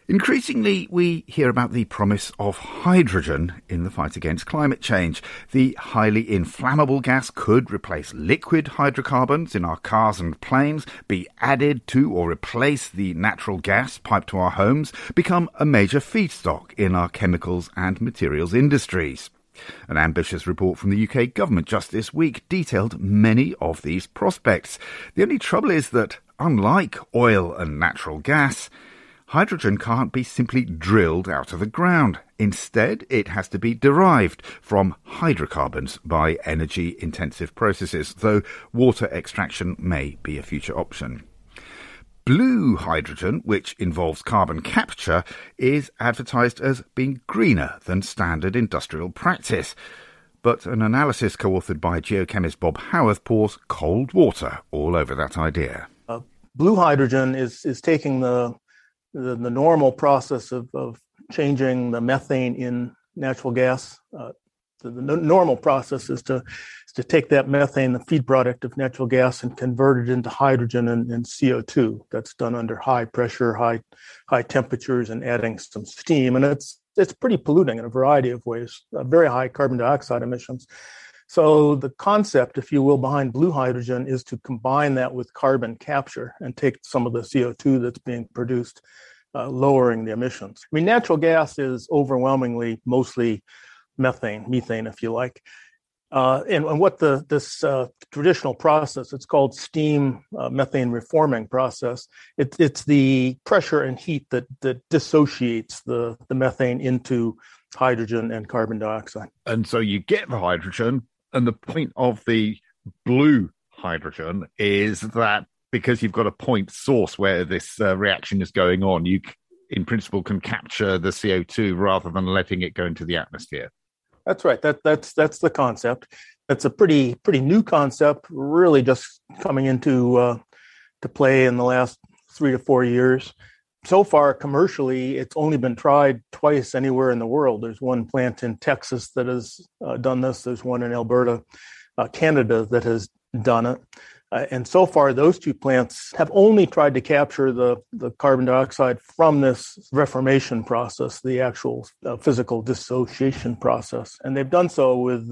Increasingly, we hear about the promise of hydrogen in the fight against climate change. The highly inflammable gas could replace liquid hydrocarbons in our cars and planes, be added to or replace the natural gas piped to our homes, become a major feedstock in our chemicals and materials industries. An ambitious report from the UK government just this week detailed many of these prospects. The only trouble is that, unlike oil and natural gas, hydrogen can't be simply drilled out of the ground. Instead, it has to be derived from hydrocarbons by energy-intensive processes, though water extraction may be a future option. Blue hydrogen, which involves carbon capture, is advertised as being greener than standard industrial practice. But an analysis co-authored by geochemist Bob Howarth pours cold water all over that idea. Blue hydrogen is taking the normal process of changing the methane in natural gas. The normal process is to take that methane, the feed product of natural gas, and convert it into hydrogen and CO2. That's done under high pressure, high temperatures, and adding some steam. And it's pretty polluting in a variety of ways, very high carbon dioxide emissions. So the concept, if you will, behind blue hydrogen is to combine that with carbon capture and take some of the CO2 that's being produced, lowering the emissions. I mean, natural gas is overwhelmingly mostly methane, if you like. And what this traditional process, it's called steam methane reforming process. It's the pressure and heat that dissociates the methane into hydrogen and carbon dioxide. And so you get the hydrogen. And the point of the blue hydrogen is that because you've got a point source where this reaction is going on, you, in principle, can capture the CO2 rather than letting it go into the atmosphere. That's right. That's the concept. That's a pretty new concept, really just coming into to play in the last 3 to 4 years. So far, commercially, it's only been tried twice anywhere in the world. There's one plant in Texas that has done this. There's one in Alberta, Canada, that has done it. And so far, those two plants have only tried to capture the carbon dioxide from this reformation process, the actual physical dissociation process. And they've done so with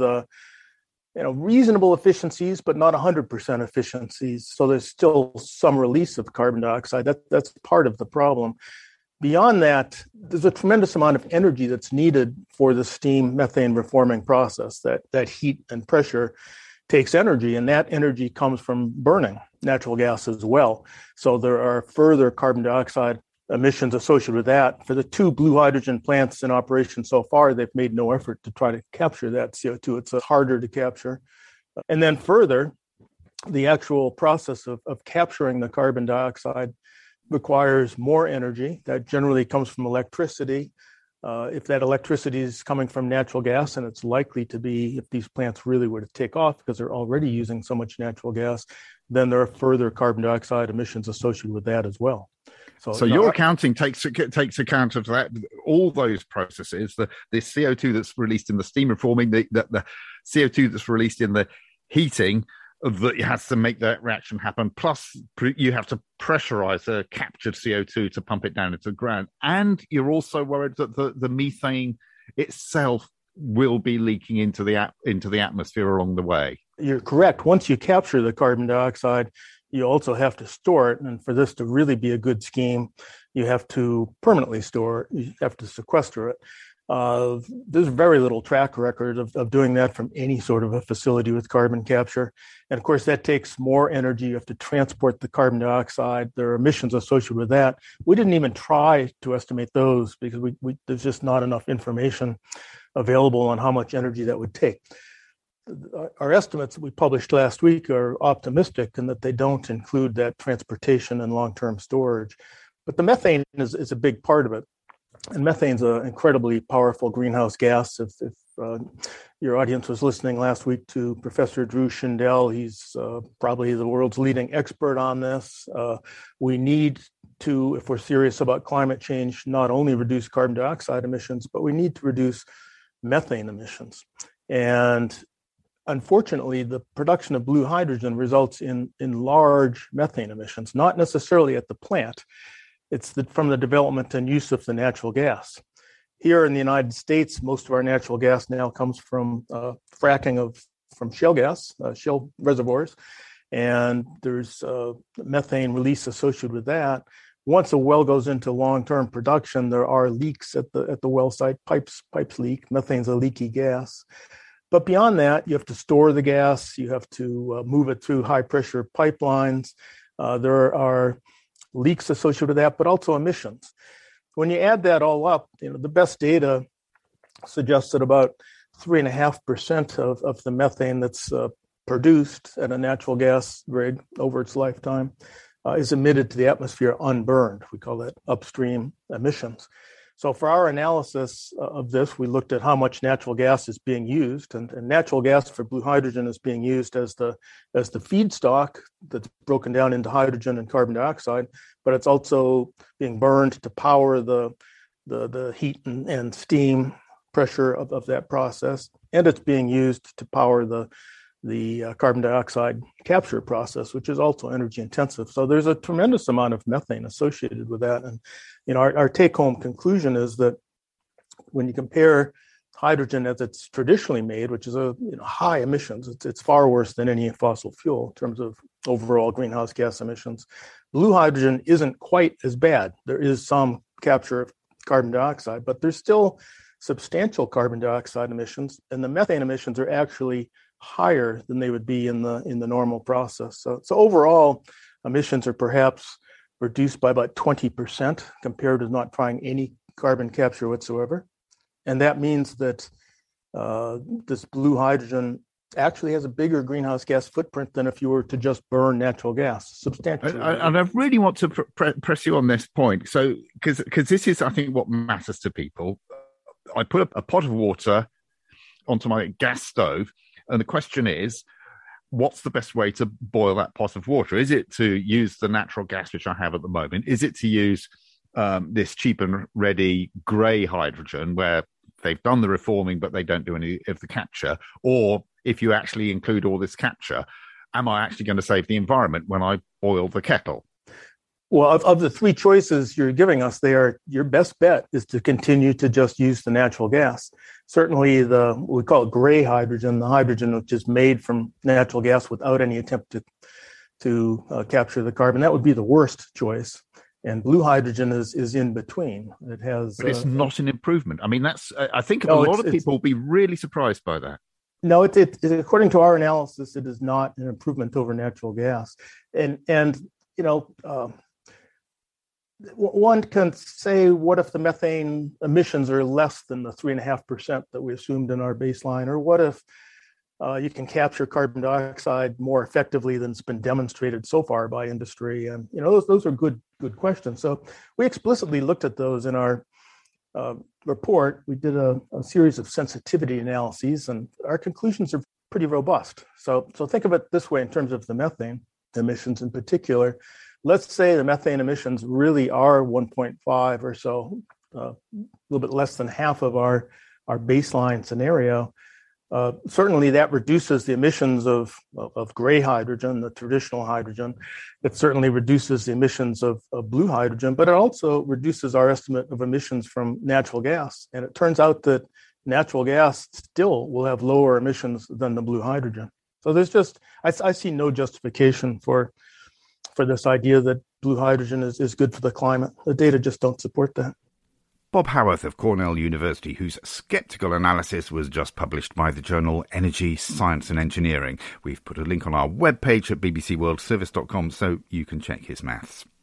reasonable efficiencies, but not 100% efficiencies. So there's still some release of carbon dioxide. That's part of the problem. Beyond that, there's a tremendous amount of energy that's needed for the steam methane reforming process. That heat and pressure takes energy, and that energy comes from burning natural gas as well. So there are further carbon dioxide emissions associated with that. For the 2 blue hydrogen plants in operation so far, they've made no effort to try to capture that CO2. It's harder to capture. And then further, the actual process of capturing the carbon dioxide requires more energy. That generally comes from electricity. If that electricity is coming from natural gas, and it's likely to be if these plants really were to take off because they're already using so much natural gas, then there are further carbon dioxide emissions associated with that as well. So your accounting takes account of that, all those processes, the CO2 that's released in the steam reforming, the CO2 that's released in the heating, that has to make that reaction happen. Plus, you have to pressurize the captured CO2 to pump it down into the ground. And you're also worried that the methane itself will be leaking into the atmosphere along the way. You're correct. Once you capture the carbon dioxide, you also have to store it. And for this to really be a good scheme, you have to permanently store it. You have to sequester it. There's very little track record of doing that from any sort of a facility with carbon capture. And of course, that takes more energy. You have to transport the carbon dioxide. There are emissions associated with that. We didn't even try to estimate those because there's just not enough information available on how much energy that would take. Our estimates that we published last week are optimistic in that they don't include that transportation and long-term storage. But the methane is a big part of it. And methane's an incredibly powerful greenhouse gas. If your audience was listening last week to Professor Drew Shindell, he's probably the world's leading expert on this. We need to, if we're serious about climate change, not only reduce carbon dioxide emissions, but we need to reduce methane emissions. And unfortunately, the production of blue hydrogen results in large methane emissions, not necessarily at the plant. It's from the development and use of the natural gas. Here in the United States, most of our natural gas now comes from fracking from shale gas, shale reservoirs, and there's methane release associated with that. Once a well goes into long-term production, there are leaks at the well site. Pipes leak. Methane's a leaky gas. But beyond that, you have to store the gas. You have to move it through high-pressure pipelines. There are leaks associated with that, but also emissions. When you add that all up, the best data suggests that about 3.5% of the methane that's produced at a natural gas rig over its lifetime is emitted to the atmosphere unburned. We call that upstream emissions. So for our analysis of this, we looked at how much natural gas is being used, and natural gas for blue hydrogen is being used as the feedstock that's broken down into hydrogen and carbon dioxide, but it's also being burned to power the heat and steam pressure of that process, and it's being used to power the carbon dioxide capture process, which is also energy intensive. So there's a tremendous amount of methane associated with that. And our take-home conclusion is that when you compare hydrogen as it's traditionally made, which is high emissions, it's far worse than any fossil fuel in terms of overall greenhouse gas emissions. Blue hydrogen isn't quite as bad. There is some capture of carbon dioxide, but there's still substantial carbon dioxide emissions, and the methane emissions are actually higher than they would be in the normal process. So overall, emissions are perhaps reduced by about 20% compared to not trying any carbon capture whatsoever. And that means that this blue hydrogen actually has a bigger greenhouse gas footprint than if you were to just burn natural gas, substantially. And I really want to press you on this point. So, because this is, I think, what matters to people. I put a pot of water onto my gas stove, and the question is, what's the best way to boil that pot of water? Is it to use the natural gas, which I have at the moment? Is it to use this cheap and ready grey hydrogen, where they've done the reforming, but they don't do any of the capture? Or if you actually include all this capture, am I actually going to save the environment when I boil the kettle? Well, of the three choices you're giving us, your best bet is to continue to just use the natural gas. Certainly we call it gray hydrogen, the hydrogen which is made from natural gas without any attempt to capture the carbon. That would be the worst choice. And blue hydrogen is in between. It has, but it's not an improvement. I mean, I think a lot of people will be really surprised by that. No, it according to our analysis, it is not an improvement over natural gas. And one can say, what if the methane emissions are less than the 3.5% that we assumed in our baseline? Or what if you can capture carbon dioxide more effectively than it's been demonstrated so far by industry? And those are good questions. So we explicitly looked at those in our report. We did a series of sensitivity analyses, and our conclusions are pretty robust. So think of it this way in terms of the methane emissions in particular. Let's say the methane emissions really are 1.5 or so, a little bit less than half of our baseline scenario. Certainly that reduces the emissions of gray hydrogen, the traditional hydrogen. It certainly reduces the emissions of blue hydrogen, but it also reduces our estimate of emissions from natural gas. And it turns out that natural gas still will have lower emissions than the blue hydrogen. So I see no justification for this idea that blue hydrogen is good for the climate. The data just don't support that. Bob Howarth of Cornell University, whose sceptical analysis was just published by the journal Energy, Science and Engineering. We've put a link on our webpage at bbcworldservice.com so you can check his maths.